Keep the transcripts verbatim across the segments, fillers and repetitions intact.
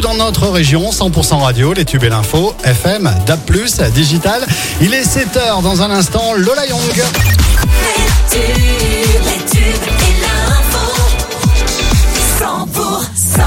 dans notre région, cent pour cent radio, les tubes et l'info, F M, D A B plus, digital. Il est sept heures dans un instant, Lola Young. Les tubes, les tubes et l'info, cent pour cent.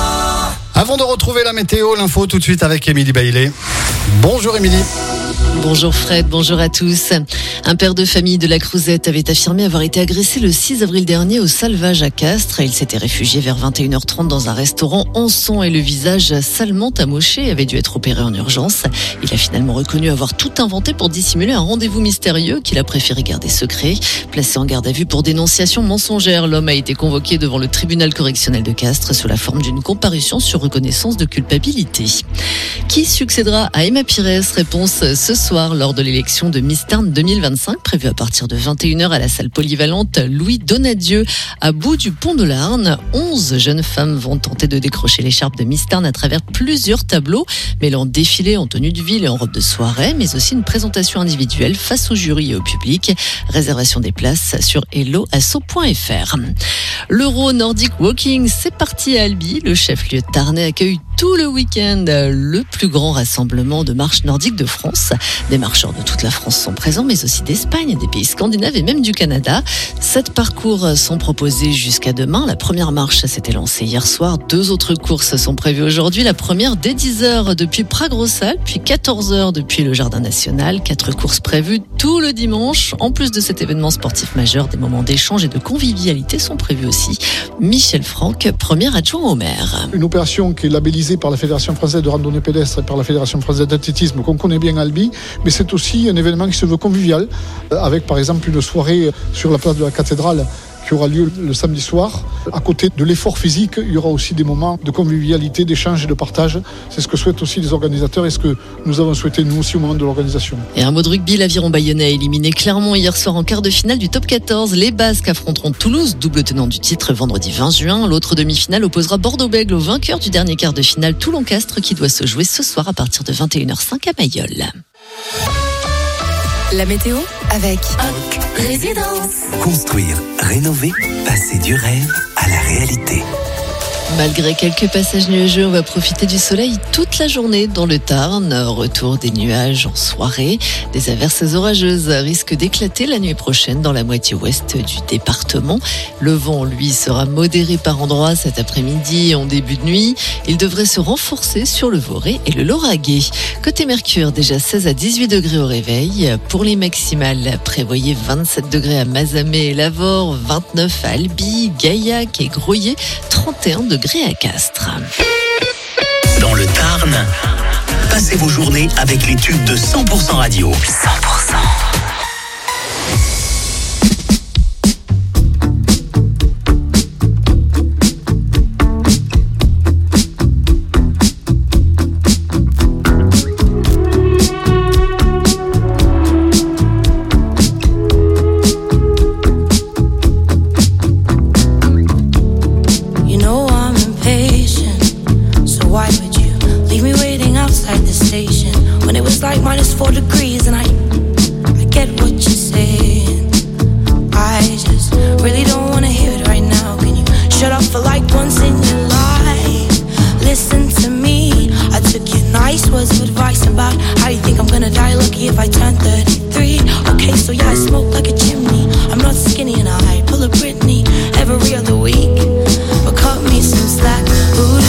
Avant de retrouver la météo, l'info tout de suite avec Émilie Bailey. Bonjour Émilie. Bonjour Fred, bonjour à tous. Un père de famille de la Crouzette avait affirmé avoir été agressé le six avril dernier au Salvage à Castres. Il s'était réfugié vers vingt et une heures trente dans un restaurant en sang et le visage salement amoché avait dû être opéré en urgence. Il a finalement reconnu avoir tout inventé pour dissimuler un rendez-vous mystérieux qu'il a préféré garder secret. Placé en garde à vue pour dénonciation mensongère, l'homme a été convoqué devant le tribunal correctionnel de Castres sous la forme d'une comparution sur reconnaissance de culpabilité. Qui succédera à Emma Pires? Réponse ce soir lors de l'élection de Miss Tarn deux mille vingt-cinq, prévue à partir de vingt et une heures à la salle polyvalente Louis Donadieu à bout du pont de Larn. onze jeunes femmes vont tenter de décrocher l'écharpe de Miss Tarn à travers plusieurs tableaux, mêlant défilé en tenue de ville et en robe de soirée, mais aussi une présentation individuelle face au jury et au public. Réservation des places sur hello asso point f r. L'Euro Nordic Walking, c'est parti à Albi. Le chef-lieu tarnais accueille tout le week-end le plus grand rassemblement de marche nordique de France. Des marcheurs de toute la France sont présents, mais aussi d'Espagne, des pays scandinaves et même du Canada. Sept parcours sont proposés jusqu'à demain. La première marche s'était lancée hier soir. Deux autres courses sont prévues aujourd'hui. La première dès dix heures depuis Prague-Rossal, puis quatorze heures depuis le Jardin National. Quatre courses prévues tout le dimanche. En plus de cet événement sportif majeur, des moments d'échange et de convivialité sont prévus aussi. Michel Franck, premier adjoint au maire. Une opération qui est labellisée par la Fédération française de randonnée pédestre et par la Fédération française d'athlétisme qu'on connaît bien à Albi, mais c'est aussi un événement qui se veut convivial, avec par exemple une soirée sur la place de la cathédrale qui aura lieu le samedi soir. À côté de l'effort physique, il y aura aussi des moments de convivialité, d'échange et de partage. C'est ce que souhaitent aussi les organisateurs et ce que nous avons souhaité nous aussi au moment de l'organisation. Et un mot de rugby, l'Aviron Bayonnais a éliminé Clermont hier soir en quart de finale du top quatorze. Les Basques affronteront Toulouse, double tenant du titre, vendredi vingt juin. L'autre demi-finale opposera Bordeaux-Bègles au vainqueur du dernier quart de finale, Toulon-Castres, qui doit se jouer ce soir à partir de vingt et une heures cinq à Mayol. La météo avec Oc Résidence. Construire, rénover, passer du rêve à la réalité. Malgré quelques passages nuageux, on va profiter du soleil toute la journée dans le Tarn. Retour des nuages en soirée. Des averses orageuses risquent d'éclater la nuit prochaine dans la moitié ouest du département. Le vent, lui, sera modéré par endroits cet après-midi et en début de nuit. Il devrait se renforcer sur le Voré et le Lauragais. Côté Mercure, déjà seize à dix-huit degrés au réveil. Pour les maximales, prévoyez vingt-sept degrés à Mazamet et Lavore, vingt-neuf à Albi, Gaillac et Groyer, trente et un degrés à Castres. Dans le Tarn, passez vos journées avec les tubes de cent pour cent radio. cent pour cent.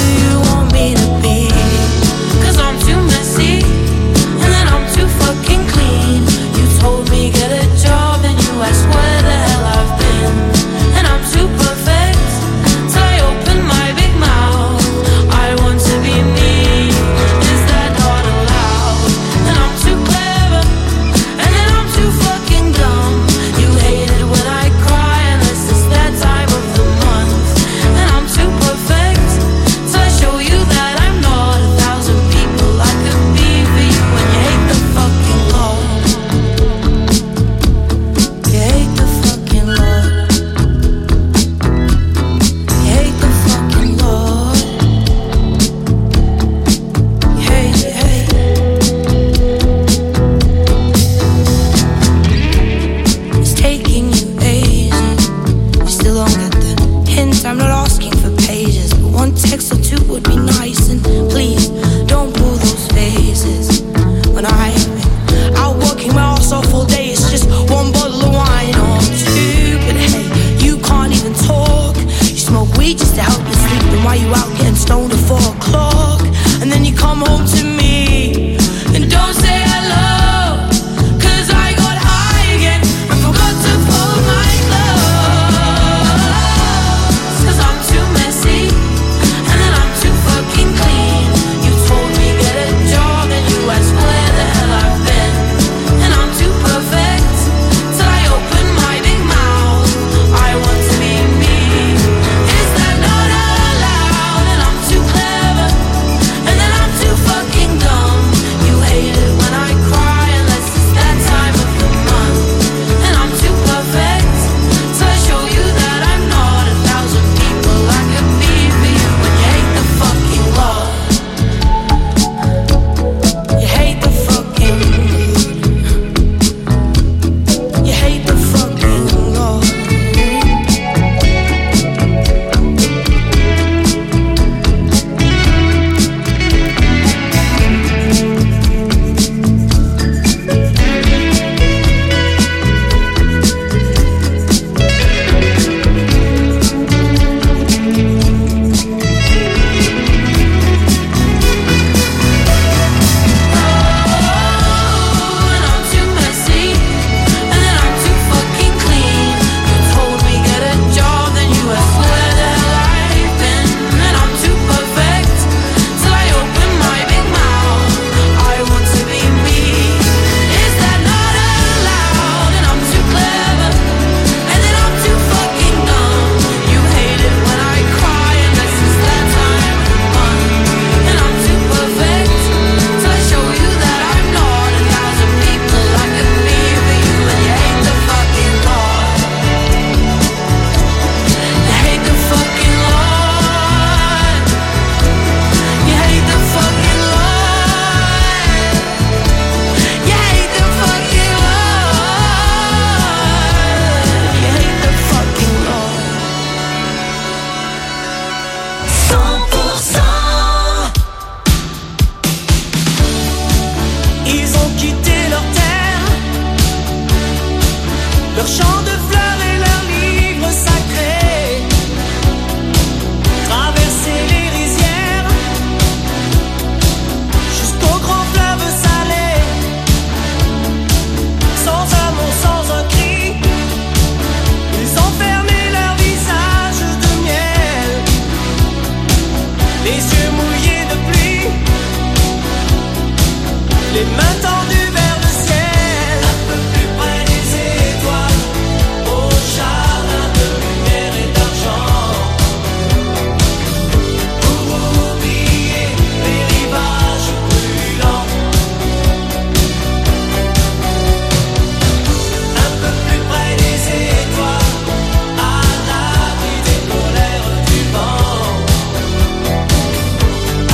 Cause I'm too messy, and then I'm too fucking to help you sleep. Then why you out getting stoned at four o'clock? And then you come home to me and don't say hello, 'cause I got high again and forgot to fold my clothes. 'Cause I'm too messy and then I'm too fucking clean. You told me get a job and you asked where the hell I've been. And I'm too perfect till I open my big mouth. I want to be me. Is that not allowed? And I'm too clever and then I'm too fucking dumb. You hate it when I cry unless it's that time of the month. And I'm too perfect till I show you that I'm not a thousand people I could be for you. When you hate the fucking law, you hate the fucking, you hate the fucking law. And I'm too messy and then I'm too fucking clean. You told me get a job, then you asked where the hell I've been. And I'm too perfect till I open my big mouth. I want to be me. Is that not allowed? And I'm too clever and then I'm too fucking dumb. You hate it when I cry unless it's that time of the month. And I'm too perfect till I show you that I'm not a thousand people I could be for you. And you hate the fucking law. You hate the fucking law. You hate the fucking law. You hate the fucking law. You hate the fucking law. cent pour cent. Ils ont quitté leur terre, leur champ de fleurs et leurs livres sacrés, traversé les rizières jusqu'au grand fleuve salé, sans amour, sans un cri. Ils ont fermé leur visage de miel, les yeux mouillés de pluie, les mains tendues vers le ciel. Un peu plus près des étoiles, au jardin de lumière et d'argent, pour oublier les rivages brûlants. Un peu plus près des étoiles, à l'abri des colères du vent.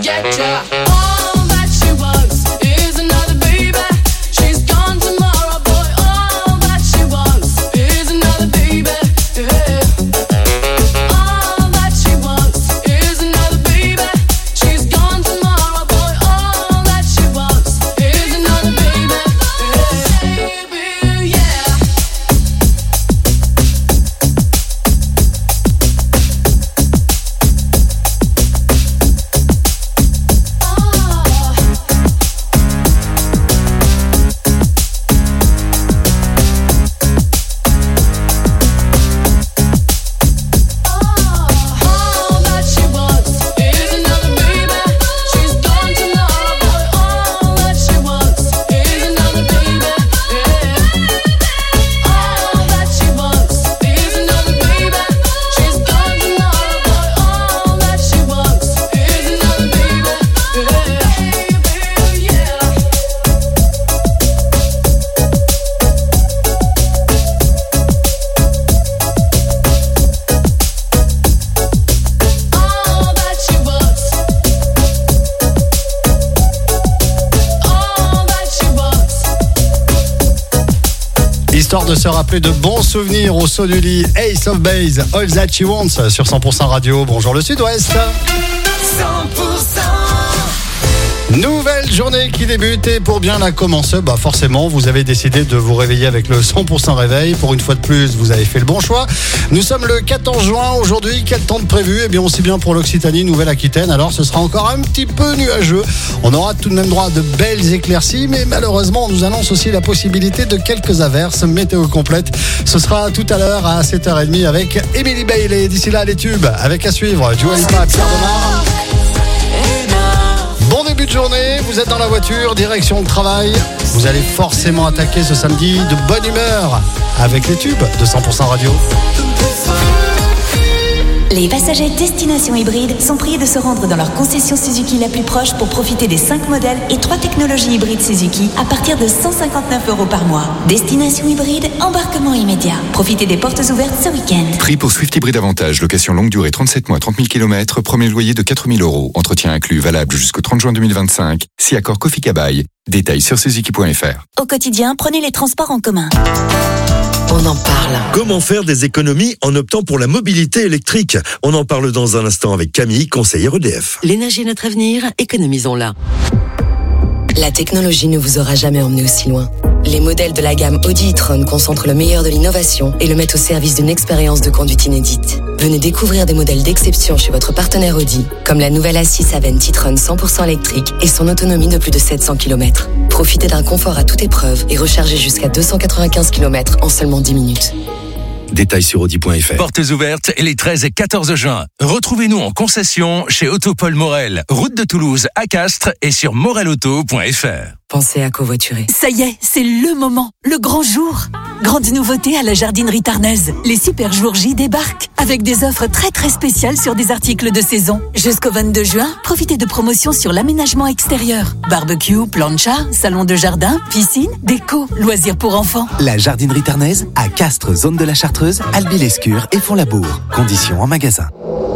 get ya. All that she wants is another baby. She's gone tomorrow, boy. All that she wants is another baby. Yeah. All that she wants is another baby. She's gone tomorrow, boy. All that she wants is another baby. Yeah. Baby, yeah. All that she wants is another baby. She's gone tomorrow, boy. All that she wants is another baby. Yeah. All that she wants is another baby. She's gone tomorrow, boy. All that she wants is another baby. Yeah. Yeah. All that she wants. All that she wants. Histoire de se rappeler de bons souvenirs au saut du lit. Ace of Base, All That She Wants sur cent pour cent Radio. Bonjour le Sud-Ouest. cent pour cent. Nouvelle journée qui débute et pour bien la commencer, bah forcément vous avez décidé de vous réveiller avec le cent pour cent réveil. Pour une fois de plus, vous avez fait le bon choix. Nous sommes le quatorze juin aujourd'hui. Quel temps de prévu? Eh bien aussi bien pour l'Occitanie, Nouvelle-Aquitaine. Alors ce sera encore un petit peu nuageux. On aura tout de même droit à de belles éclaircies, mais malheureusement on nous annonce aussi la possibilité de quelques averses. Météo complète, ce sera tout à l'heure à sept heures trente avec Emily Bailey. D'ici là les tubes avec à suivre Dua Lipa, Pierre Demar. Bon début de journée, vous êtes dans la voiture, direction le travail. Vous allez forcément attaquer ce samedi de bonne humeur avec les tubes de cent pour cent Radio. Les passagers destination hybride sont priés de se rendre dans leur concession Suzuki la plus proche pour profiter des cinq modèles et trois technologies hybrides Suzuki à partir de cent cinquante-neuf euros par mois. Destination hybride, embarquement immédiat. Profitez des portes ouvertes ce week-end. Prix pour Swift Hybrid Avantage, location longue durée trente-sept mois, trente mille kilomètres, premier loyer de quatre mille euros. Entretien inclus, valable jusqu'au trente juin deux mille vingt-cinq. Si accord Kofi Kabaï. Détails sur suzuki point f r. Au quotidien, prenez les transports en commun. On en parle. Comment faire des économies en optant pour la mobilité électrique? On en parle dans un instant avec Camille, conseillère E D F. L'énergie est notre avenir, économisons-la. La technologie ne vous aura jamais emmené aussi loin. Les modèles de la gamme Audi e-tron concentrent le meilleur de l'innovation et le mettent au service d'une expérience de conduite inédite. Venez découvrir des modèles d'exception chez votre partenaire Audi, comme la nouvelle A six Aven e-tron cent pour cent électrique et son autonomie de plus de sept cents kilomètres. Profitez d'un confort à toute épreuve et rechargez jusqu'à deux cent quatre-vingt-quinze kilomètres en seulement dix minutes. Détails sur audi point f r. Portes ouvertes les treize et quatorze juin. Retrouvez-nous en concession chez Autopole Morel, route de Toulouse à Castres et sur morel auto point f r. Pensez à covoiturer. Ça y est, c'est le moment, le grand jour. Grande nouveauté à la jardinerie tarnaise. Les super jours J débarquent avec des offres très très spéciales sur des articles de saison. Jusqu'au vingt-deux juin, profitez de promotions sur l'aménagement extérieur. Barbecue, plancha, salon de jardin, piscine, déco, loisirs pour enfants. La jardinerie tarnaise à Castres, zone de la Chartreuse, Albi-l'Escure et Font-Labour. Conditions en magasin.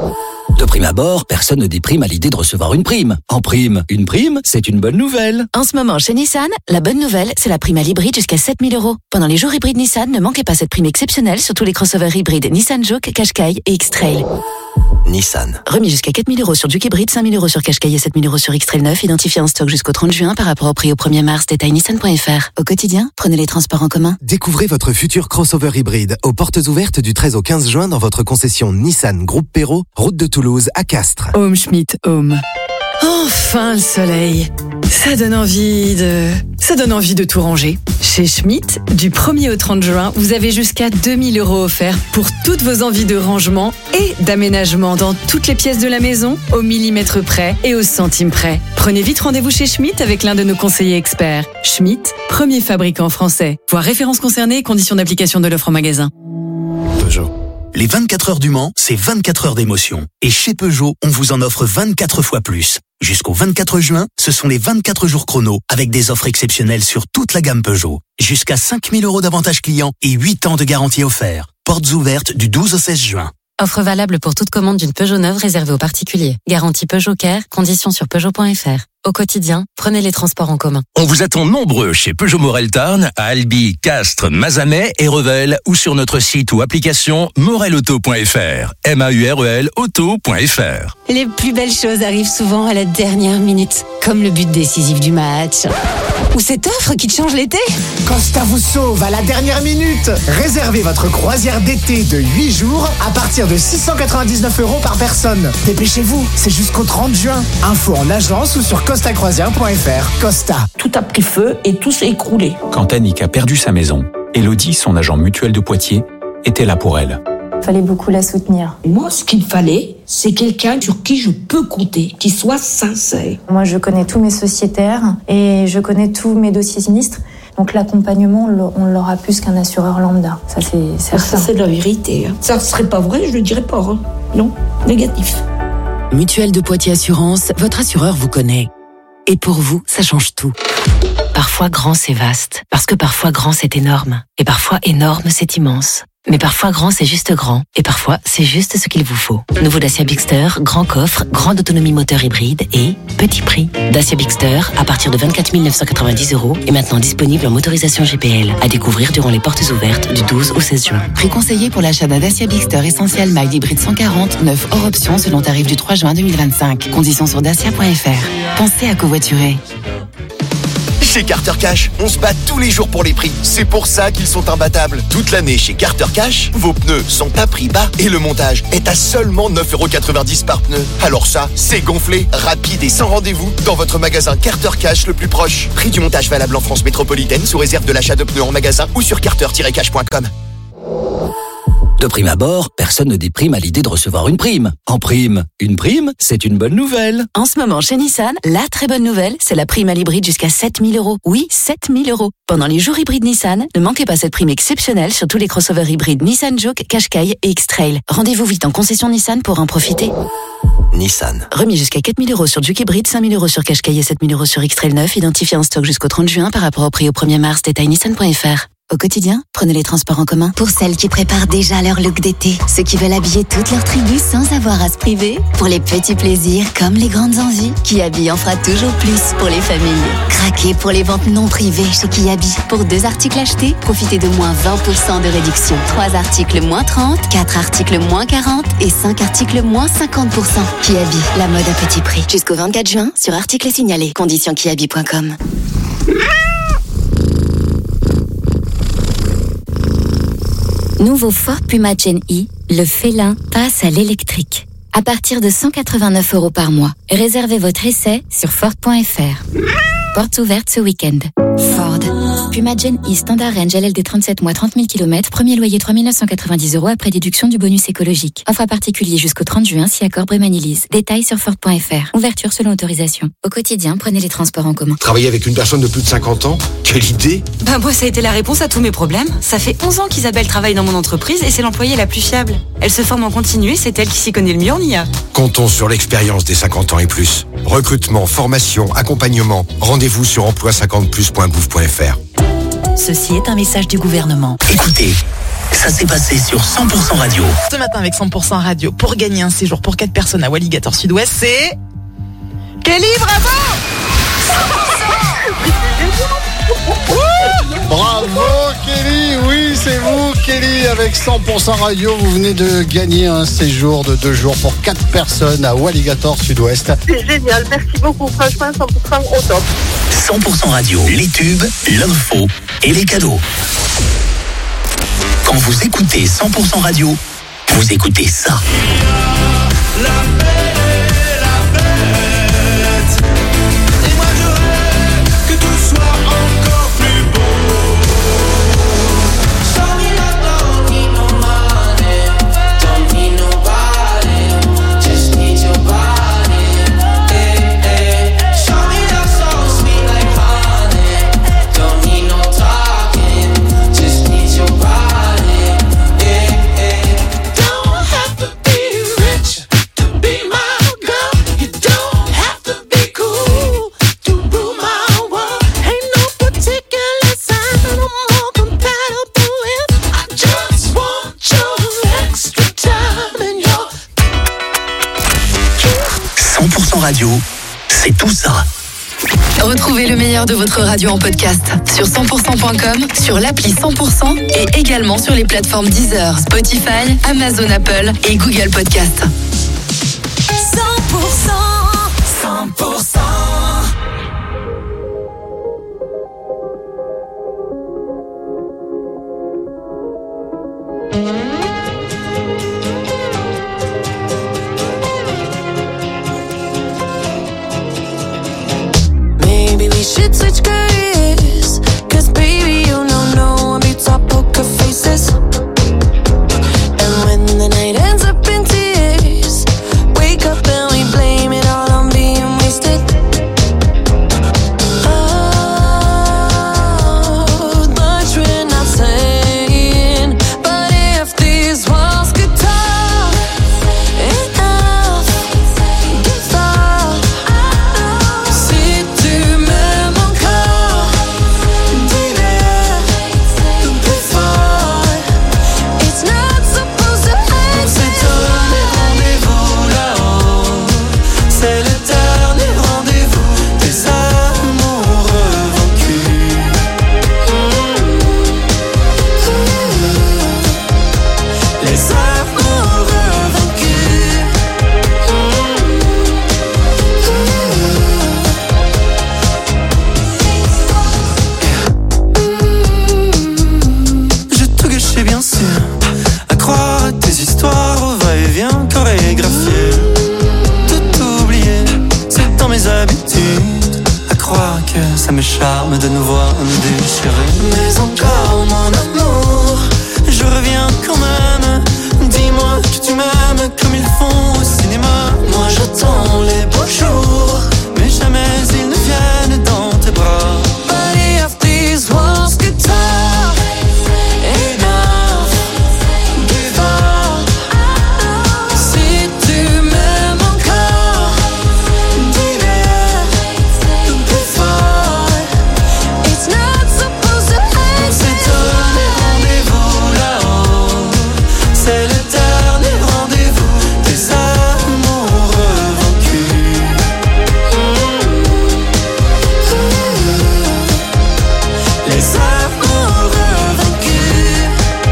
De prime abord, personne ne déprime à l'idée de recevoir une prime. En prime, une prime, c'est une bonne nouvelle. En ce moment, chez Nissan, la bonne nouvelle, c'est la prime à l'hybride jusqu'à sept mille euros. Pendant les jours hybrides Nissan, ne manquez pas cette prime exceptionnelle sur tous les crossovers hybrides Nissan Juke, Qashqai et X-Trail. Nissan. Remis jusqu'à quatre mille euros sur Juke hybride, cinq mille euros sur Qashqai et sept mille euros sur X-Trail neuf, identifié en stock jusqu'au trente juin par rapport au prix au premier mars. Détail nissan point f r. Au quotidien, prenez les transports en commun. Découvrez votre futur crossover hybride aux portes ouvertes du treize au quinze juin dans votre concession Nissan Groupe Perrault, route de Toulouse à Castres. Home Schmidt Home. Enfin le soleil. Ça donne envie de... Ça donne envie de tout ranger. Chez Schmidt, du premier au trente juin, vous avez jusqu'à deux mille euros offerts pour toutes vos envies de rangement et d'aménagement dans toutes les pièces de la maison, au millimètre près et au centime près. Prenez vite rendez-vous chez Schmidt avec l'un de nos conseillers experts. Schmidt, premier fabricant français. Voir références concernées et conditions d'application de l'offre en magasin. Peugeot. Les vingt-quatre heures du Mans, c'est vingt-quatre heures d'émotion. Et chez Peugeot, on vous en offre vingt-quatre fois plus. Jusqu'au vingt-quatre juin, ce sont les vingt-quatre jours chrono avec des offres exceptionnelles sur toute la gamme Peugeot. Jusqu'à cinq mille euros d'avantages clients et huit ans de garantie offert. Portes ouvertes du douze au seize juin. Offre valable pour toute commande d'une Peugeot neuve réservée aux particuliers. Garantie Peugeot Care, conditions sur Peugeot point F R. Au quotidien, prenez les transports en commun. On vous attend nombreux chez Peugeot Morel Tarn, à Albi, Castres, Mazamet et Revel, ou sur notre site ou application morel auto point F R. M A U R E L auto point F R. Les plus belles choses arrivent souvent à la dernière minute, comme le but décisif du match. Ou cette offre qui te change l'été. Costa vous sauve à la dernière minute. Réservez votre croisière d'été de huit jours à partir de six cent quatre-vingt-dix-neuf euros par personne. Dépêchez-vous, c'est jusqu'au trente juin. Info en agence ou sur costa croisière point F R. Costa. Tout a pris feu et tout s'est écroulé. Quand Annick a perdu sa maison, Elodie, son agent mutuel de Poitiers, était là pour elle. Il fallait beaucoup la soutenir. Moi, ce qu'il fallait, c'est quelqu'un sur qui je peux compter, qui soit sincère. Moi, je connais tous mes sociétaires et je connais tous mes dossiers sinistres. Donc l'accompagnement, on l'aura plus qu'un assureur lambda. Ça, c'est certain. Ça, c'est la vérité. Ça ne serait pas vrai, je le dirais pas. Hein. Non, négatif. Mutuelle de Poitiers Assurance, votre assureur vous connaît. Et pour vous, ça change tout. Parfois grand, c'est vaste. Parce que parfois grand, c'est énorme. Et parfois énorme, c'est immense. Mais parfois grand, c'est juste grand. Et parfois, c'est juste ce qu'il vous faut. Nouveau Dacia Bigster, grand coffre, grande autonomie moteur hybride et petit prix. Dacia Bigster, à partir de vingt-quatre mille neuf cent quatre-vingt-dix euros, est maintenant disponible en motorisation G P L. À découvrir durant les portes ouvertes du douze au seize juin. Prix conseillé pour l'achat d'un Dacia Bigster Essentiel Mild Hybride cent quarante, neuf hors option selon tarif du trois juin deux mille vingt-cinq. Conditions sur dacia point F R. Pensez à covoiturer. Chez Carter Cash, on se bat tous les jours pour les prix. C'est pour ça qu'ils sont imbattables. Toute l'année chez Carter Cash, vos pneus sont à prix bas et le montage est à seulement neuf euros quatre-vingt-dix par pneu. Alors ça, c'est gonflé, rapide et sans rendez-vous dans votre magasin Carter Cash le plus proche. Prix du montage valable en France métropolitaine sous réserve de l'achat de pneus en magasin ou sur carter tiret cash point com. De prime abord, personne ne déprime à l'idée de recevoir une prime. En prime, une prime, c'est une bonne nouvelle. En ce moment, chez Nissan, la très bonne nouvelle, c'est la prime à l'hybride jusqu'à sept mille euros. Oui, sept mille euros. Pendant les jours hybrides Nissan, ne manquez pas cette prime exceptionnelle sur tous les crossovers hybrides Nissan Juke, Qashqai et X-Trail. Rendez-vous vite en concession Nissan pour en profiter. Nissan. Remis jusqu'à quatre mille euros sur Juke hybride, cinq mille euros sur Qashqai et sept mille euros sur X-Trail neuf, identifié en stock jusqu'au trente juin par rapport au prix au premier mars. Détail nissan point F R. Au quotidien, prenez les transports en commun. Pour celles qui préparent déjà leur look d'été, ceux qui veulent habiller toute leur tribu sans avoir à se priver, pour les petits plaisirs comme les grandes envies, Kiabi en fera toujours plus pour les familles. Craquez pour les ventes non privées chez Kiabi. Pour deux articles achetés, profitez de moins vingt pour cent de réduction. Trois articles moins trente, quatre articles moins quarante et cinq articles moins cinquante pour cent. Kiabi, la mode à petit prix. Jusqu'au vingt-quatre juin sur articles signalés. Conditions kiabi point com. Nouveau Ford Puma Gen E, le félin passe à l'électrique. À partir de cent quatre-vingt-neuf euros par mois. Réservez votre essai sur Ford point F R. Portes ouvertes ce week-end. Ford. Puma Gen E Standard Range L L D trente-sept mois, trente mille kilomètres. Premier loyer trois mille neuf cent quatre-vingt-dix euros après déduction du bonus écologique. Offre à particulier jusqu'au trente juin si accord Brémanilise. Détails sur Ford point F R. Ouverture selon autorisation. Au quotidien, prenez les transports en commun. Travailler avec une personne de plus de cinquante ans? Quelle idée! Bah moi, ça a été la réponse à tous mes problèmes. Ça fait onze ans qu'Isabelle travaille dans mon entreprise et c'est l'employée la plus fiable. Elle se forme en continu et c'est elle qui s'y connaît le mieux en I A. Comptons sur l'expérience des cinquante ans et plus. Recrutement, formation, accompagnement. Rendez-vous sur emploi cinquante plus point gouv point F R. Ceci est un message du gouvernement. Écoutez, ça s'est passé sur cent pour cent Radio. Ce matin avec cent pour cent Radio, pour gagner un séjour pour quatre personnes à Walligator Sud-Ouest, c'est... Kelly, bravo! Bravo Kelly, oui c'est vous Kelly avec cent pour cent Radio, vous venez de gagner un séjour de deux jours pour quatre personnes à Walligator Sud-Ouest. C'est génial, merci beaucoup, franchement cent pour cent au top. cent pour cent Radio, les tubes, l'info et les cadeaux. Quand vous écoutez cent pour cent Radio, vous écoutez ça. La belle, la bête. Et moi je rêve que tout soit encore plus beau. Show me love, don't need no money, don't need nobody, just need your body. Hey, hey. Show me love so sweet like honey, don't need no talking, just need your body. Hey, hey. Don't have to be rich to be my cent pour cent radio, c'est tout ça. Retrouvez le meilleur de votre radio en podcast sur cent pour cent point com, sur l'appli cent pour cent et également sur les plateformes Deezer, Spotify, Amazon Apple et Google Podcast. cent pour cent, cent pour cent. Maybe we should switch careers, 'cause baby you know no one beats our poker faces. And when the night ends up in tears, wake up and we blame it all on being wasted. Oh, much we're not saying, but if these walls could talk, enough, give up. Si tu m'aimes encore, dis-le plus fort. It's not supposed to end. C'est donné rendez-vous là-haut. C'est le dernier rendez-vous des amoureux vaincus. Les amoureux vaincus. J'ai tout gâché bien sûr, à croire à tes histoires au va-et-vient chorégraphié. Tout oublié, c'est dans mes habitudes, à croire que ça me charme de nous voir nous déchirer. Mais encore mon amour, je reviens quand même. Dis-moi que tu m'aimes comme ils font au cinéma. Moi j'attends les beaux jours, mais jamais ils ne viennent dans tes bras. But if these walls could talk, enough, give up. Si tu m'aimes encore, dis-le plus fort. It's not supposed to end. C'est donné rendez-vous là-haut. C'est le dernier rendez-vous des amoureux vaincus. Les amoureux vaincus.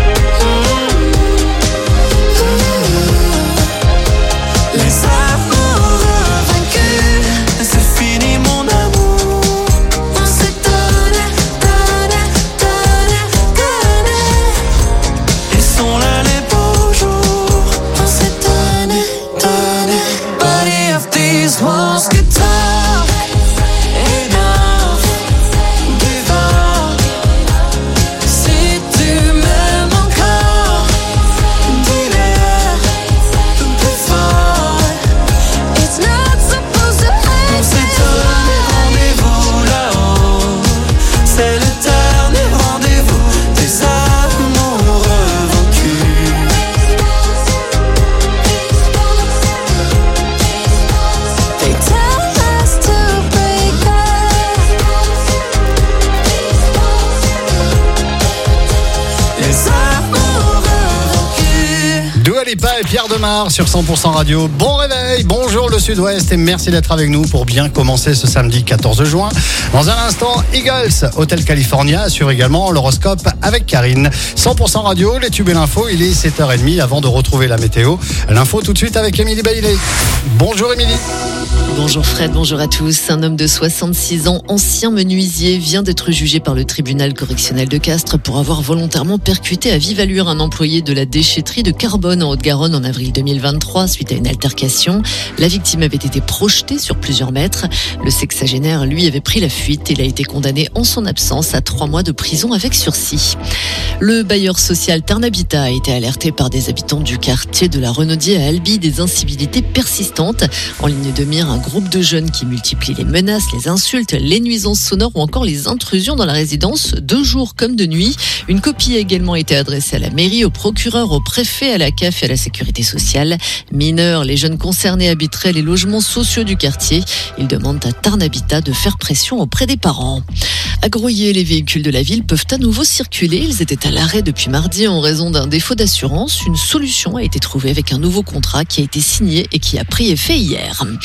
Les amoureux vaincus. C'est fini mon amour. On s'est donné, donné, donné, donné. Ils sont là les beaux jours. On s'est donné, donné. But if these walls could talk, enough, give up. Si tu m'aimes encore, dis-le plus fort. It's not supposed to end. C'est donné rendez-vous là-haut. C'est le dernier rendez-vous des amoureux vaincus. They tell us to break up. Les amoureux vaincus. Dua Lipa et Pierre Demar sur cent pour cent Radio. Bon réveil, bonjour le Sud-Ouest et merci d'être avec nous pour bien commencer ce samedi quatorze juin. Dans un instant, Eagles, Hotel California assure également l'horoscope avec Karine. cent pour cent Radio, les tubes et l'info, il est sept heures trente avant de retrouver la météo. L'info tout de suite avec Émilie Bailey. Bonjour Émilie. Bonjour Fred, bonjour à tous. Un homme de soixante-six ans, ancien menuisier, vient d'être jugé par le tribunal correctionnel de Castres pour avoir volontairement percuté à vive allure un employé de la déchetterie de Carbone en Haute-Garonne en avril deux mille vingt-trois suite à une altercation. La victime avait été projetée sur plusieurs mètres. Le sexagénaire, lui, avait pris la fuite. Il a été condamné en son absence à trois mois de prison avec sursis. Le bailleur social Tarn-Habitat a été alerté par des habitants du quartier de la Renaudier à Albi des incivilités persistantes. En ligne de mire, un groupe de jeunes qui multiplient les menaces, les insultes, les nuisances sonores ou encore les intrusions dans la résidence, de jour comme de nuit. Une copie a également été adressée à la mairie, au procureur, au préfet, à la C A F et à la sécurité sociale. Mineurs, les jeunes concernés habiteraient les logements sociaux du quartier. Ils demandent à Tarn-Habitat de faire pression auprès des parents. À Grouillé, les véhicules de la ville peuvent à nouveau circuler. Ils étaient à l'arrêt depuis mardi en raison d'un défaut d'assurance. Une solution a été trouvée avec un nouveau contrat qui a été signé et qui a pris effet hier.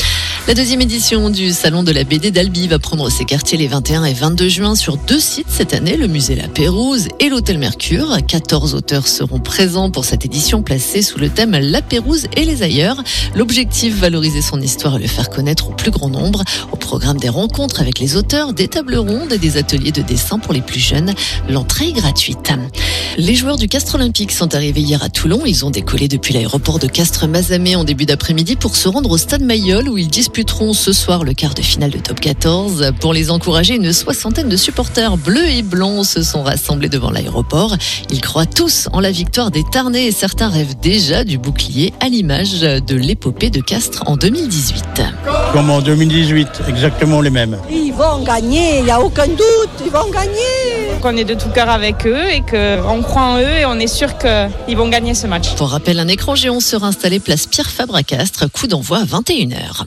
La deuxième édition du Salon de la B D d'Albi va prendre ses quartiers les vingt et un et vingt-deux juin sur deux sites cette année, le musée La Pérouse et l'hôtel Mercure. quatorze auteurs seront présents pour cette édition placée sous le thème La Pérouse et les ailleurs. L'objectif, valoriser son histoire et le faire connaître au plus grand nombre. Au programme des rencontres avec les auteurs, des tables rondes et des ateliers de dessin pour les plus jeunes. L'entrée est gratuite. Les joueurs du Castres Olympique sont arrivés hier à Toulon. Ils ont décollé depuis l'aéroport de Castres-Mazamet en début d'après-midi pour se rendre au stade Mayol où ils disputeront ce soir le quart de finale de top quatorze. Pour les encourager, une soixantaine de supporters bleus et blancs se sont rassemblés devant l'aéroport. Ils croient tous en la victoire des Tarnais et certains rêvent déjà du bouclier à l'image de l'épopée de Castres en deux mille dix-huit. Comme en deux mille dix-huit, exactement les mêmes. Ils vont gagner, il n'y a aucun doute, ils vont gagner. On est de tout cœur avec eux et qu'on croit en eux et on est sûr qu'ils vont gagner ce match. Pour rappel, un écran géant sera installé place Pierre Fabre à Castres, coup d'envoi à vingt et une heures.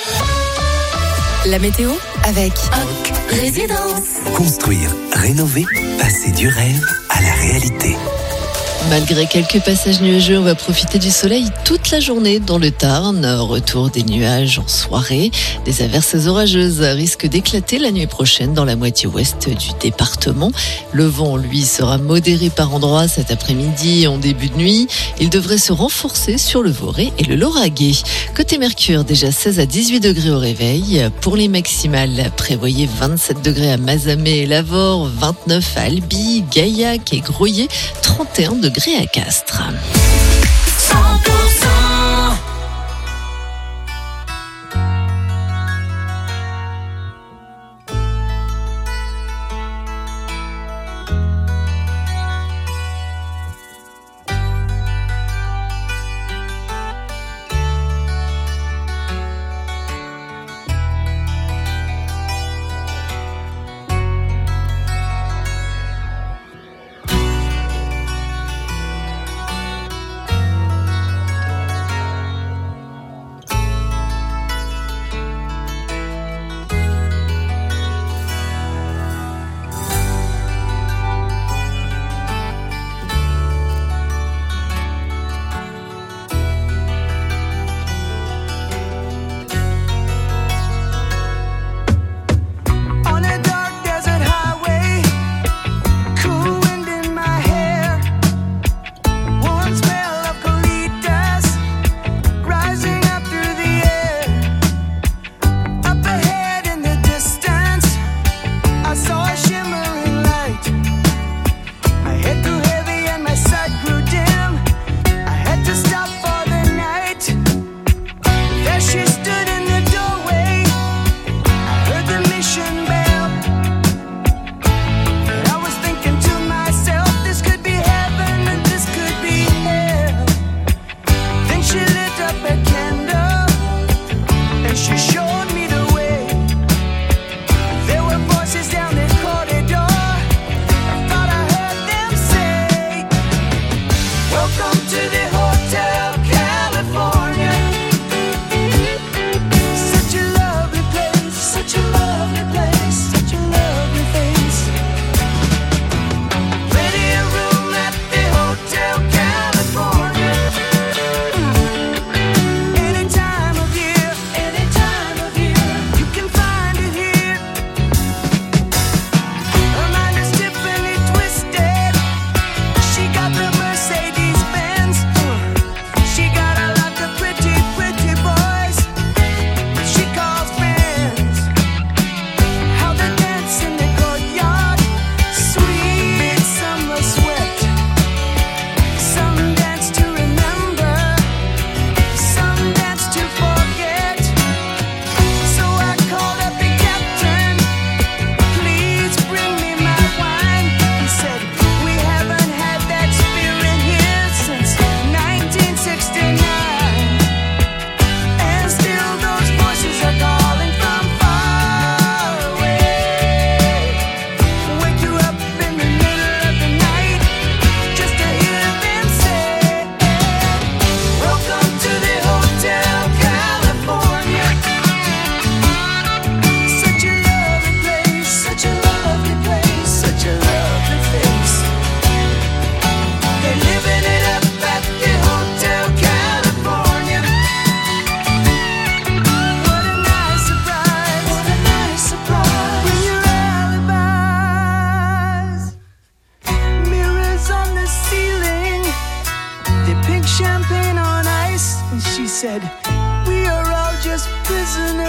La météo avec Résidence. Construire, rénover, passer du rêve à la réalité. Malgré quelques passages nuageux, on va profiter du soleil toute la journée dans le Tarn. Retour des nuages en soirée. Des averses orageuses risquent d'éclater la nuit prochaine dans la moitié ouest du département. Le vent, lui, sera modéré par endroits cet après-midi en début de nuit. Il devrait se renforcer sur le Voré et le Lauragais. Côté Mercure, déjà seize à dix-huit degrés au réveil. Pour les maximales, prévoyez vingt-sept degrés à Mazamet et Lavore, vingt-neuf à Albi, Gaillac et Groyer, trente et un degrés à Castres. cent pour cent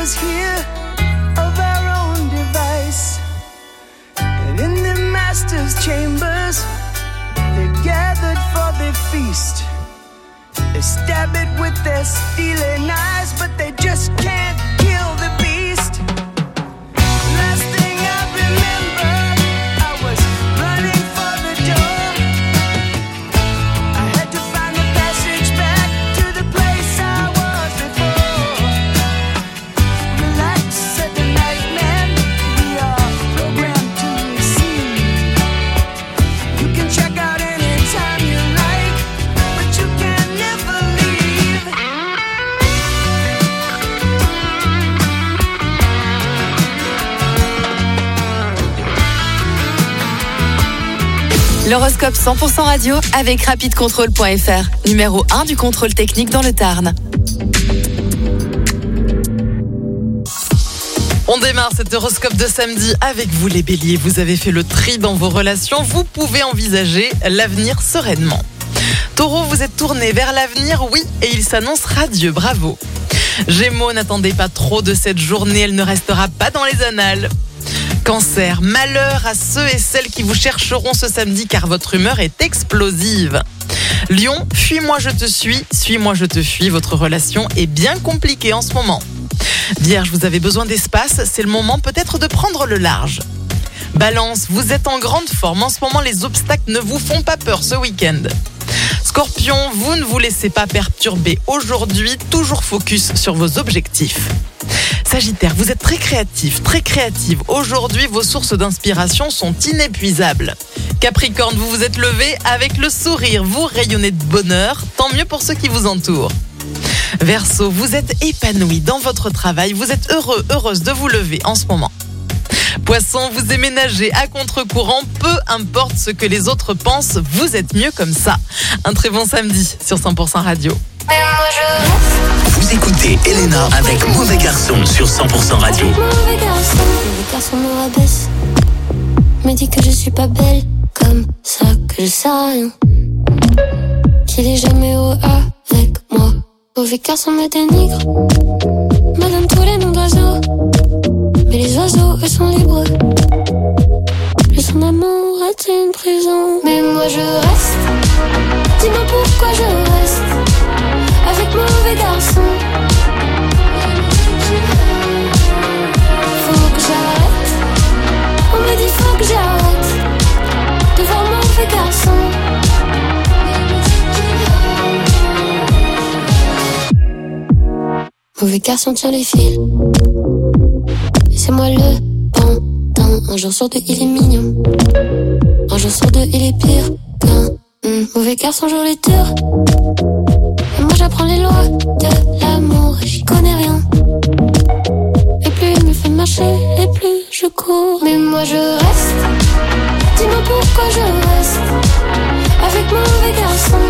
us here of our own device. And in the master's chambers, they're gathered for their feast. They stab it with their steely knives, but they just can't kill the beast. Last thing I remember, I was running for the door. I had to find the passage back to the place I was before. Relax, said the nightman, we are programmed to receive. You can check out anytime you like, but you can never leave. L'horoscope cent pour cent radio avec rapide contrôle point f r, numéro un du contrôle technique dans le Tarn. On démarre cet horoscope de samedi avec vous les béliers. Vous avez fait le tri dans vos relations, vous pouvez envisager l'avenir sereinement. Taureau, vous êtes tourné vers l'avenir, oui, et il s'annonce radieux, bravo. Gémeaux, n'attendez pas trop de cette journée, elle ne restera pas dans les annales. Cancer, malheur à ceux et celles qui vous chercheront ce samedi car votre humeur est explosive. Lion, fuis-moi je te suis, suis-moi je te fuis, votre relation est bien compliquée en ce moment. Vierge, vous avez besoin d'espace, c'est le moment peut-être de prendre le large. Balance, vous êtes en grande forme, en ce moment les obstacles ne vous font pas peur ce week-end. Scorpion, vous ne vous laissez pas perturber aujourd'hui, toujours focus sur vos objectifs. Sagittaire, vous êtes très créatif, très créative. Aujourd'hui, vos sources d'inspiration sont inépuisables. Capricorne, vous vous êtes levé avec le sourire, vous rayonnez de bonheur, tant mieux pour ceux qui vous entourent. Verseau, vous êtes épanoui dans votre travail, vous êtes heureux, heureuse de vous lever en ce moment. Poisson, vous aimez nager à contre-courant, peu importe ce que les autres pensent, vous êtes mieux comme ça. Un très bon samedi sur cent pour cent radio. Vous écoutez Elena avec Mauvais Garçon sur cent pour cent radio. Mauvais garçon, mauvais garçon me rabaisse. Me dit que je suis pas belle, comme ça que je sais rien. Qu'il est jamais heureux avec moi. Mauvais garçon me dénigre, me donne tous les noms d'oiseaux. Mais les oiseaux, eux sont libres. Plus son amour est une prison. Mais moi je reste, dis-moi pourquoi je reste avec mauvais garçon. Faut que j'arrête, on me dit faut que j'arrête de voir mauvais garçon. Mauvais garçon tient les fils, et c'est moi le pantin. Un jour sur deux il est mignon, un jour sur deux il est pire qu'un mmh. Mauvais garçon joue les tours. Moi j'apprends les lois de l'amour et j'y connais rien. Et plus il me fait marcher et plus je cours. Mais moi je reste, dis-moi pourquoi je reste avec mauvais garçon.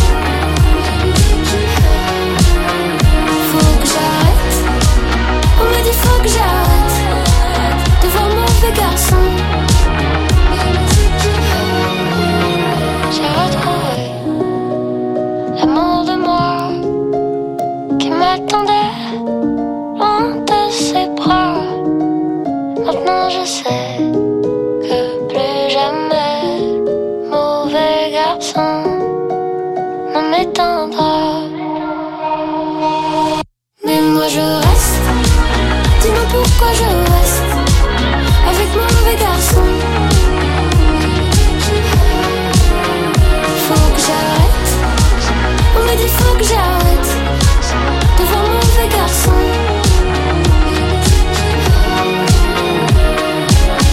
Faut que j'arrête, on me dit faut que j'arrête de voir mauvais garçon. J'ai retrouvé l'amour de moi qui m'attendait loin de ses bras. Maintenant je sais que plus jamais mauvais garçon ne m'éteindra. Mais moi je reste, dis-moi pourquoi je reste avec mauvais garçon. Faut que j'arrête, on me dit faut que j'arrête de voir mauvais garçon.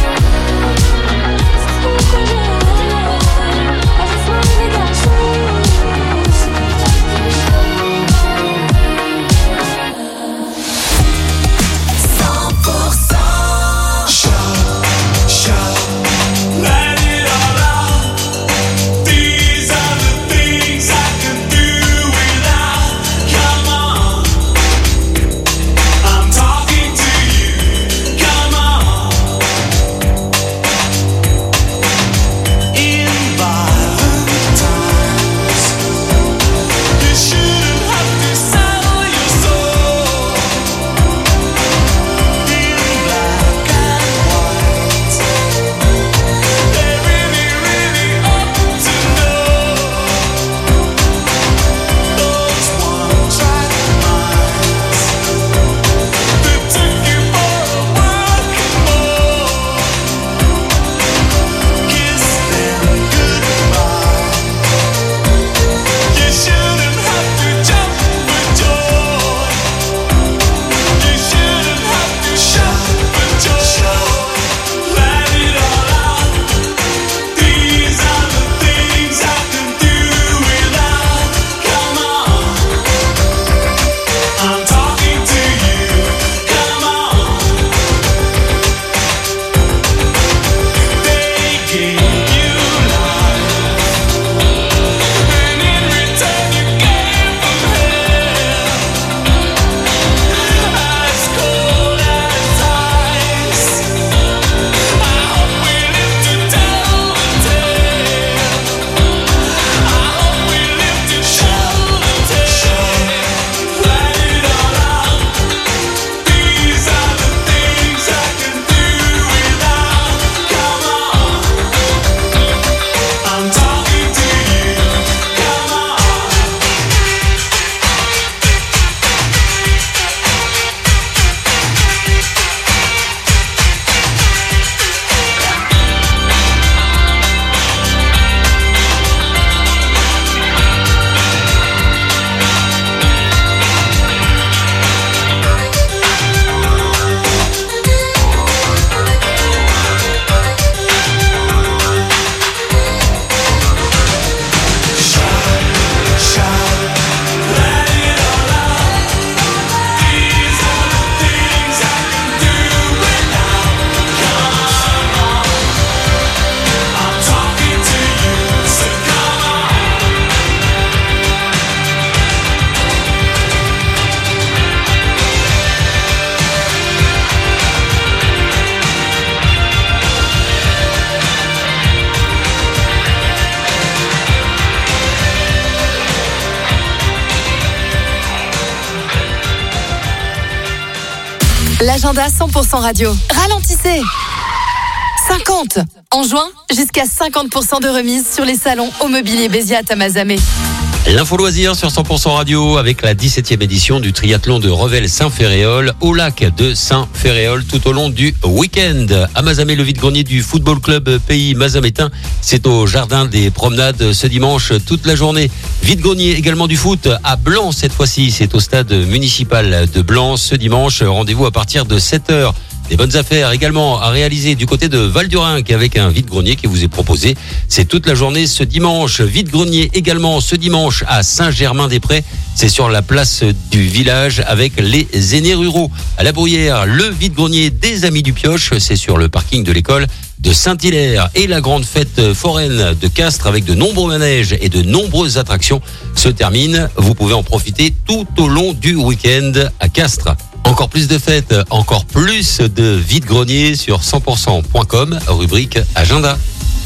L'agenda cent pour cent radio. Ralentissez. cinquante. En juin, jusqu'à cinquante pour cent de remise sur les salons au mobilier Béziat à Mazamet. L'info loisir sur cent pour cent radio avec la dix-septième édition du triathlon de Revel-Saint-Ferréol au lac de Saint-Ferréol tout au long du week-end. À Mazamet, le vide-grenier du football club Pays Mazamétain, c'est au jardin des promenades ce dimanche toute la journée. Vide-grenier également du foot à Blanc cette fois-ci, c'est au stade municipal de Blanc ce dimanche. Rendez-vous à partir de sept heures. Des bonnes affaires également à réaliser du côté de Val-du-Rhin avec un vide-grenier qui vous est proposé. C'est toute la journée ce dimanche. Vide-grenier également ce dimanche à Saint-Germain-des-Prés. C'est sur la place du village avec les aînés ruraux. À la Bruyère, le vide-grenier des Amis du Pioche. C'est sur le parking de l'école de Saint-Hilaire. Et la grande fête foraine de Castres avec de nombreux manèges et de nombreuses attractions se termine. Vous pouvez en profiter tout au long du week-end à Castres. Encore plus de fêtes, encore plus de vide-grenier sur cent pour cent point com, rubrique agenda.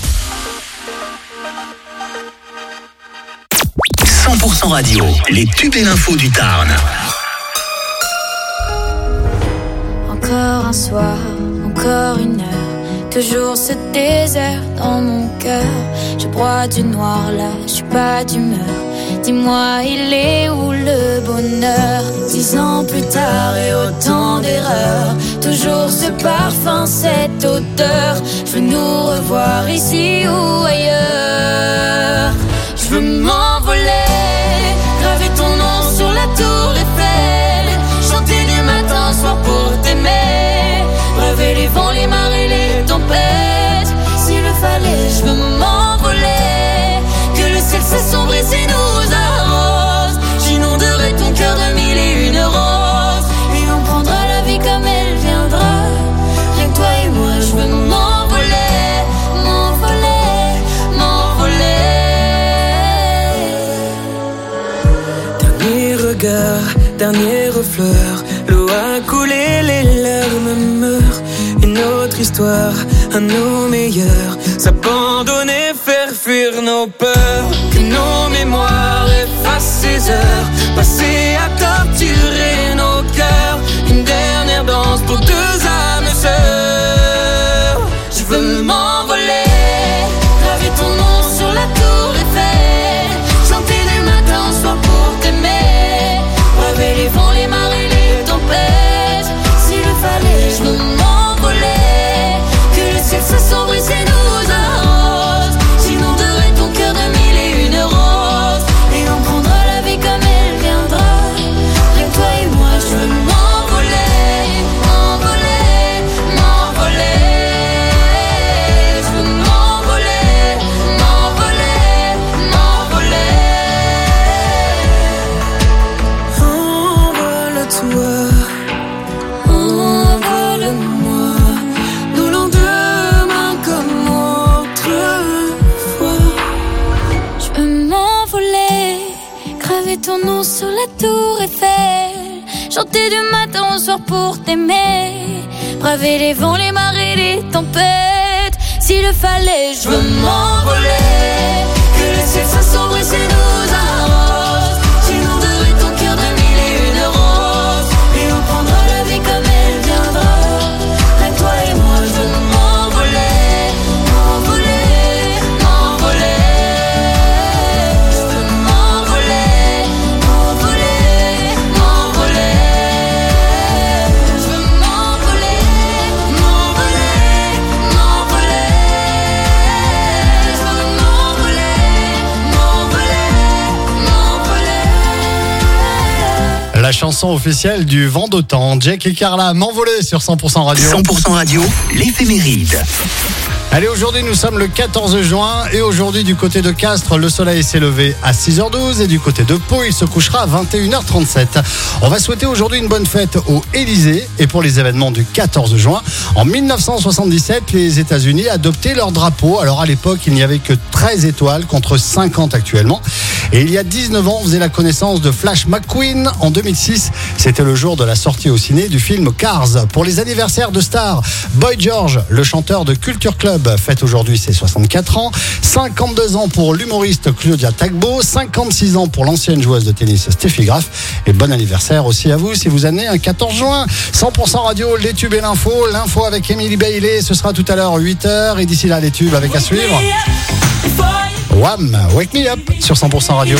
cent pour cent radio, les tubes et l'info du Tarn. Encore un soir, encore une heure, toujours ce désert dans mon cœur. Je bois du noir là, je suis pas d'humeur. Dis-moi, il est où le bonheur? Dix ans plus tard et autant d'erreurs, toujours ce parfum, cette odeur. Je veux nous revoir ici ou ailleurs. Je veux m'envoler, graver ton nom sur la tour Eiffel, chanter du matin au soir pour t'aimer, braver les vents, les marées, les tempêtes. S'il le fallait, je veux m'envoler, que le ciel s'assombrisse et nous arrose. J'inonderai ton cœur de mille et une roses, et on prendra la vie comme elle viendra. Rien que toi et moi, je veux m'envoler, m'envoler, m'envoler. Dernier regard, dernier refleur, l'eau a coulé, les larmes meurent. Une autre histoire, à nos meilleurs, s'abandonner, faire fuir nos peurs. Que nos mémoires effacent ces heures passées à torturer nos cœurs. Une dernière danse pour deux âmes sœurs. Je veux m'envoler, graver ton nom sur la tour Eiffel, chanter du matin au soir pour t'aimer, braver les vents, les marées, les tempêtes. S'il le fallait, je veux m'envoler, que le ciel s'assombrisse et nous arrose. J'inonderai ton cœur de mille et une roses, et on prendra la vie comme elle viendra. Rien que toi et moi, je veux m'envoler, m'envoler, m'envoler. Je veux m'envoler, m'envoler, m'envoler. Envole-toi, envole-moi, nos lendemains comme autrefois. Je veux m'envoler, graver ton nom sur la tour Eiffel, chanter du matin au soir pour t'aimer, braver les vents, les marées, les tempêtes. S'il le fallait, je veux m'envoler, que le ciel s'assombrisse et nous arrose. J'inonderai ton cœur de mille et une roses, et on prendra la vie comme elle viendra. Rien que toi et moi, je veux m'envoler, m'envoler, m'envoler. Je veux m'envoler, m'envoler, m'envoler. Je veux m'envoler, m'envoler, m'envoler. Je veux m'envoler, m'envoler, m'envoler. La chanson officielle du Vent d'Automne, Jack et Carla, m'envoler sur cent pour cent radio. cent pour cent radio, l'éphéméride. Allez, aujourd'hui nous sommes le quatorze juin et aujourd'hui du côté de Castres, le soleil s'est levé à six heures douze et du côté de Pau, il se couchera à vingt et une heures trente-sept. On va souhaiter aujourd'hui une bonne fête au Élysée et pour les événements du quatorze juin. En mille neuf cent soixante-dix-sept, les États-Unis adoptaient leur drapeau. Alors à l'époque, il n'y avait que treize étoiles contre cinquante actuellement. Et il y a dix-neuf ans, on faisait la connaissance de Flash McQueen. En deux mille six, c'était le jour de la sortie au ciné du film Cars. Pour les anniversaires de stars, Boy George, le chanteur de Culture Club, Club fête aujourd'hui ses soixante-quatre ans. cinquante-deux ans pour l'humoriste Claudia Tagbo. cinquante-six ans pour l'ancienne joueuse de tennis Steffi Graf. Et bon anniversaire aussi à vous si vous êtes né un quatorze juin. cent pour cent radio, les tubes et l'info. L'info avec Émilie Bailey, ce sera tout à l'heure huit heures. Et d'ici là, les tubes avec à suivre. Wham! Wake Me Up sur cent pour cent radio.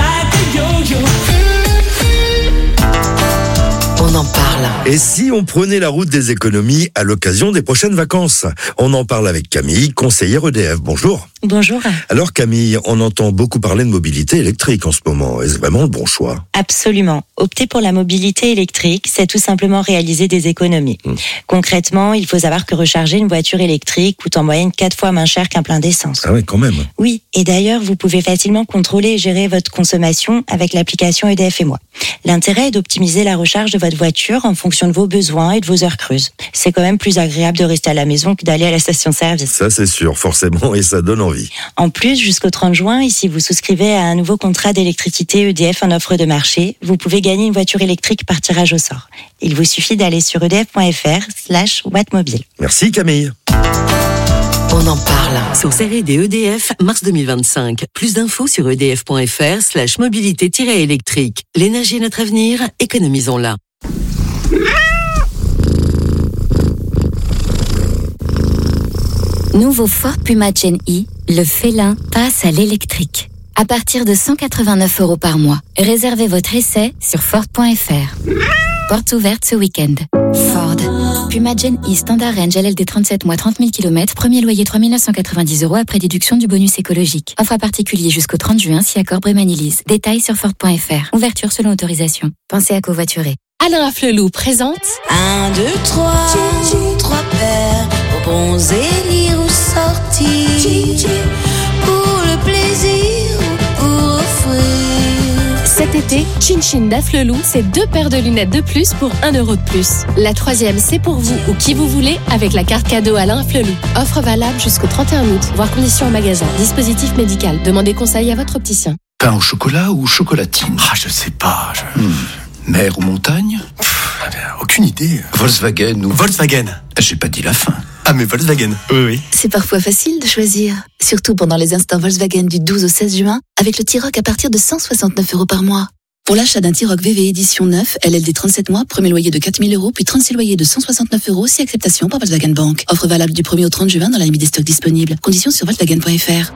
On en parle. Et si on prenait la route des économies à l'occasion des prochaines vacances? On en parle avec Camille, conseillère E D F. Bonjour. Bonjour. Alors Camille, on entend beaucoup parler de mobilité électrique en ce moment. Est-ce vraiment le bon choix? Absolument. Opter pour la mobilité électrique, c'est tout simplement réaliser des économies. Mmh. Concrètement, il faut savoir que recharger une voiture électrique coûte en moyenne quatre fois moins cher qu'un plein d'essence. Ah oui, quand même. Oui, et d'ailleurs, vous pouvez facilement contrôler et gérer votre consommation avec l'application E D F et moi. L'intérêt est d'optimiser la recharge de votre voiture en fonction de vos besoins et de vos heures creuses. C'est quand même plus agréable de rester à la maison que d'aller à la station-service. Ça, c'est sûr, forcément, et ça donne envie. En plus, jusqu'au trente juin, ici vous souscrivez à un nouveau contrat d'électricité E D F en offre de marché, vous pouvez gagner une voiture électrique par tirage au sort. Il vous suffit d'aller sur edf.fr slash wattmobile. Merci Camille. On en parle. Source R et D E D F, mars deux mille vingt-cinq. Plus d'infos sur edf.fr slash mobilité-électrique. L'énergie est notre avenir, économisons-la. Nouveau Ford Puma Gen E, le félin passe à l'électrique. À partir de cent quatre-vingt-neuf euros par mois. Réservez votre essai sur Ford point F R. Portes ouvertes ce week-end. Ford. Puma Gen E Standard Range L L D trente-sept mois, trente mille kilomètres. Premier loyer trois mille neuf cent quatre-vingt-dix euros après déduction du bonus écologique. Offre à particulier jusqu'au trente juin si accord Brémanilise. Détails sur Ford point F R. Ouverture selon autorisation. Pensez à covoiturer. Alain Afflelou présente un, deux, trois, trois paires, pour bronzer, lire ou sortir, pour le plaisir ou pour offrir. Cet été, Chin Chin d'Afflelou, c'est deux paires de lunettes de plus pour un euro de plus. La troisième, c'est pour vous ou qui vous voulez avec la carte cadeau Alain Afflelou. Offre valable jusqu'au trente et un août, voire conditions en magasin. Dispositif médical. Demandez conseil à votre opticien. Pain au chocolat ou chocolatine? Ah, je sais pas. Je... Hmm. Mer ou montagne? Pff, aucune idée. Volkswagen ou... Volkswagen. J'ai pas dit la fin. Ah, mais Volkswagen. Oui, oui. C'est parfois facile de choisir. Surtout pendant les instants Volkswagen du douze au seize juin, avec le T-Roc à partir de cent soixante-neuf euros par mois. Pour l'achat d'un T-Roc V V édition neuf, L L D trente-sept mois, premier loyer de quatre mille euros, puis trente-six loyers de cent soixante-neuf euros, si acceptation par Volkswagen Bank. Offre valable du premier au trente juin dans la limite des stocks disponibles. Conditions sur Volkswagen point F R.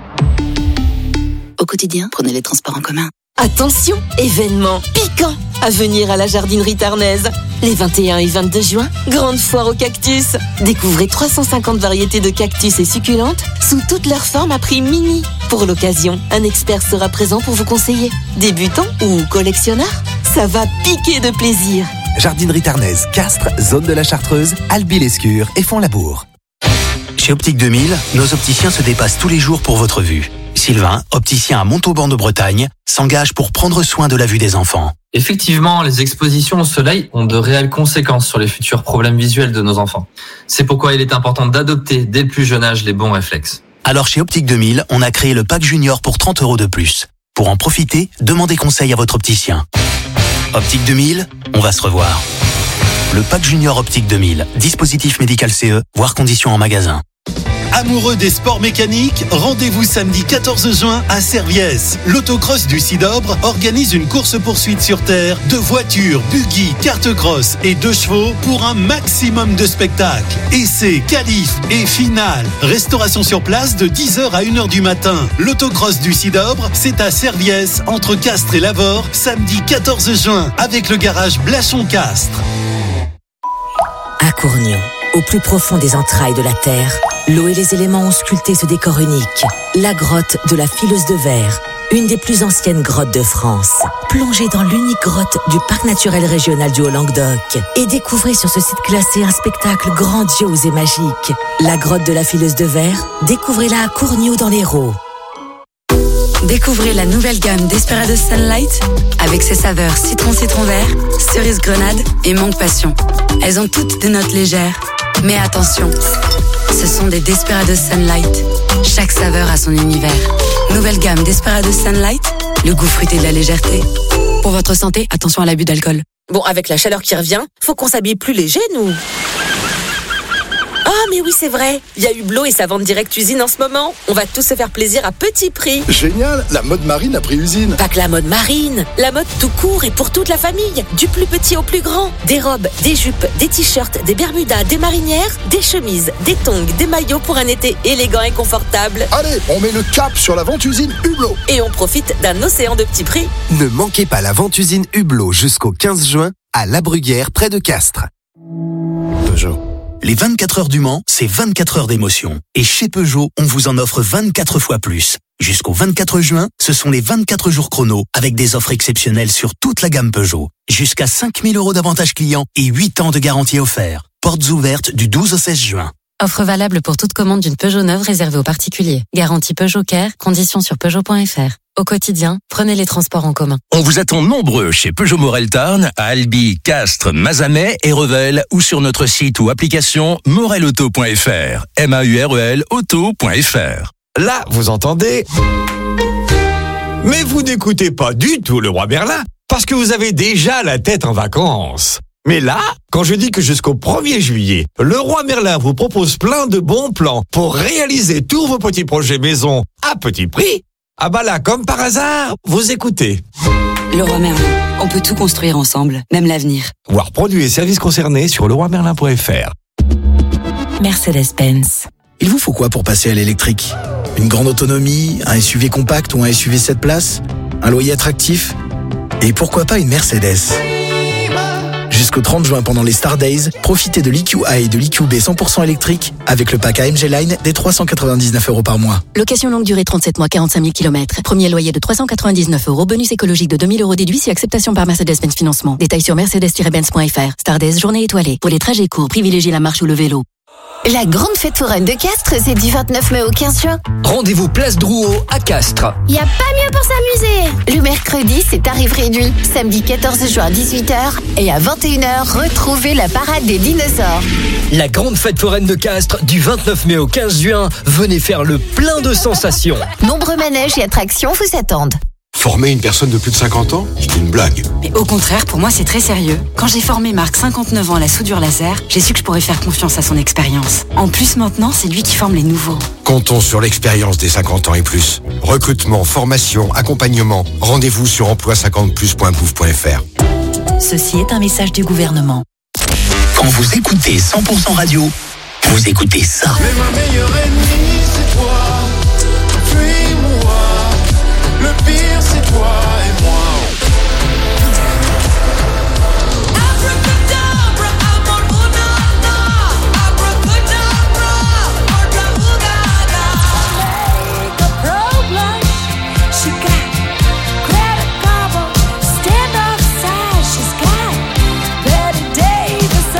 Au quotidien, prenez les transports en commun. Attention, événement piquant à venir à la jardinerie tarnaise. Les vingt et un et vingt-deux juin, grande foire aux cactus. Découvrez trois cent cinquante variétés de cactus et succulentes sous toutes leurs formes à prix mini. Pour l'occasion, un expert sera présent pour vous conseiller. Débutant ou collectionneur, ça va piquer de plaisir. Jardinerie tarnaise, Castres, zone de la Chartreuse, Albi-l'Escure et Font-Labour. Chez Optique deux mille, nos opticiens se dépassent tous les jours pour votre vue. Sylvain, opticien à Montauban de Bretagne, s'engage pour prendre soin de la vue des enfants. Effectivement, les expositions au soleil ont de réelles conséquences sur les futurs problèmes visuels de nos enfants. C'est pourquoi il est important d'adopter dès le plus jeune âge les bons réflexes. Alors chez Optique deux mille, on a créé le pack junior pour trente euros de plus. Pour en profiter, demandez conseil à votre opticien. Optique deux mille, on va se revoir. Le pack junior Optique deux mille, dispositif médical C E, voire conditions en magasin. Amoureux des sports mécaniques, rendez-vous samedi quatorze juin à Serviès. L'autocross du Cidobre organise une course-poursuite sur terre de voitures, buggy, carte-cross et deux chevaux pour un maximum de spectacles. Essais, qualifs et finale. Restauration sur place de dix heures à une heure du matin. L'autocross du Cidobre, c'est à Serviès, entre Castres et Lavore, samedi quatorze juin, avec le garage Blachon-Castres. À Cournion, au plus profond des entrailles de la terre, l'eau et les éléments ont sculpté ce décor unique. La grotte de la Fileuse de Verre, une des plus anciennes grottes de France. Plongez dans l'unique grotte du Parc naturel régional du Haut-Languedoc et découvrez sur ce site classé un spectacle grandiose et magique. La grotte de la Fileuse de Verre, découvrez-la à Cournion dans l'Hérault. Découvrez la nouvelle gamme Desperados Sunlight avec ses saveurs citron-citron vert, cerise grenade et mangue passion. Elles ont toutes des notes légères. Mais attention, ce sont des Desperados Sunlight. Chaque saveur a son univers. Nouvelle gamme Desperados Sunlight, le goût fruité de la légèreté. Pour votre santé, attention à l'abus d'alcool. Bon, avec la chaleur qui revient, faut qu'on s'habille plus léger, nous. Oh, Oh mais oui c'est vrai, il y a Hublot et sa vente directe usine en ce moment. On va tous se faire plaisir à petit prix. Génial, la mode marine a pris usine. Pas que la mode marine, la mode tout court et pour toute la famille. Du plus petit au plus grand. Des robes, des jupes, des t-shirts, des bermudas, des marinières, des chemises, des tongs, des maillots pour un été élégant et confortable. Allez, on met le cap sur la vente usine Hublot. Et on profite d'un océan de petits prix. Ne manquez pas la vente usine Hublot jusqu'au quinze juin à La Bruguière près de Castres. Peugeot. Les vingt-quatre heures du Mans, c'est vingt-quatre heures d'émotion. Et chez Peugeot, on vous en offre vingt-quatre fois plus. Jusqu'au vingt-quatre juin, ce sont les vingt-quatre jours chrono avec des offres exceptionnelles sur toute la gamme Peugeot. Jusqu'à cinq mille euros d'avantages clients et huit ans de garantie offert. Portes ouvertes du douze au seize juin. Offre valable pour toute commande d'une Peugeot neuve réservée aux particuliers. Garantie Peugeot Care, conditions sur Peugeot point F R. Au quotidien, prenez les transports en commun. On vous attend nombreux chez Peugeot Morel Tarn, à Albi, Castres, Mazamet et Revel ou sur notre site ou application morel auto point F R. M A U R E L auto point F R. Là, vous entendez? Mais vous n'écoutez pas du tout le roi Merlin parce que vous avez déjà la tête en vacances. Mais là, quand je dis que jusqu'au premier juillet, le roi Merlin vous propose plein de bons plans pour réaliser tous vos petits projets maison à petit prix, ah bah là, comme par hasard, vous écoutez. Le roi Merlin, on peut tout construire ensemble, même l'avenir. Voir produits et services concernés sur le roi merlin point F R. Mercedes-Benz. Il vous faut quoi pour passer à l'électrique? Une grande autonomie, un S U V compact ou un S U V sept places? Un loyer attractif? Et pourquoi pas une Mercedes? Jusqu'au trente juin pendant les Star Days, profitez de l'E Q A et de l'E Q B cent pour cent électrique avec le pack A M G Line des trois cent quatre-vingt-dix-neuf euros par mois. Location longue durée trente-sept mois, quarante-cinq mille kilomètres. Premier loyer de trois cent quatre-vingt-dix-neuf euros. Bonus écologique de deux mille euros déduit si acceptation par Mercedes-Benz Financement. Détails sur mercedes tiret benz point F R. Star Days, journée étoilée. Pour les trajets courts, privilégiez la marche ou le vélo. La grande fête foraine de Castres, c'est du vingt-neuf mai au quinze juin. Rendez-vous place Drouot à Castres. Y a pas mieux pour s'amuser. Le mercredi, c'est tarif réduit. Samedi quatorze juin, dix-huit heures. Et à vingt et une heures, retrouvez la parade des dinosaures. La grande fête foraine de Castres, du vingt-neuf mai au quinze juin. Venez faire le plein de sensations. Nombreux manèges et attractions vous attendent. Former une personne de plus de cinquante ans, c'est une blague. Mais au contraire, pour moi, c'est très sérieux. Quand j'ai formé Marc, cinquante-neuf ans, à la soudure laser, j'ai su que je pourrais faire confiance à son expérience. En plus, maintenant, c'est lui qui forme les nouveaux. Comptons sur l'expérience des cinquante ans et plus. Recrutement, formation, accompagnement. Rendez-vous sur emploi cinquante plus point gouv point F R. Ceci est un message du gouvernement. Quand vous écoutez cent pour cent radio, vous écoutez ça. Mais ma meilleure ennemie, c'est toi. Fuis-moi. Le pire, c'est toi et moi. Abracadabra, amor, unana. Abracadabra, orga, ugada. Make a problem. She got credit card. Stand outside. She's got Betty Davis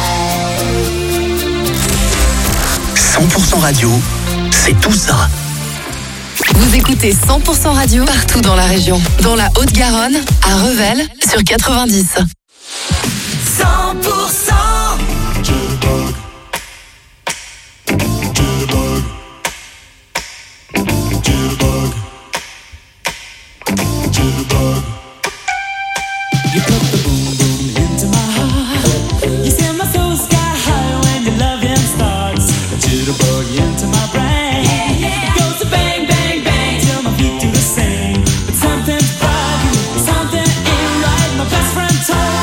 eyes. cent pour cent radio, c'est tout ça. Vous écoutez cent pour cent radio partout dans la région. Dans la Haute-Garonne, à Revel, sur quatre-vingt-dix. cent pour cent. You put the boom boom into my heart. You send my soul sky high when your loving starts. A jitterbug into my brain. It goes to bang bang bang till my feet do the same. But something's bugging, something ain't right. My best friend told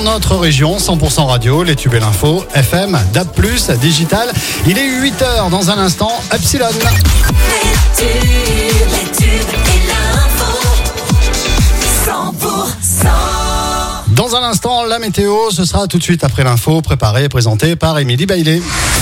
notre région. cent pour cent radio, les tubes et l'info, F M, D A B plus, digital. Il est huit heures dans un instant, Epsilon. Les tubes, les tubes et l'info, cent pour cent. Dans un instant, la météo, ce sera tout de suite après l'info, préparée et présentée par Émilie Bailey.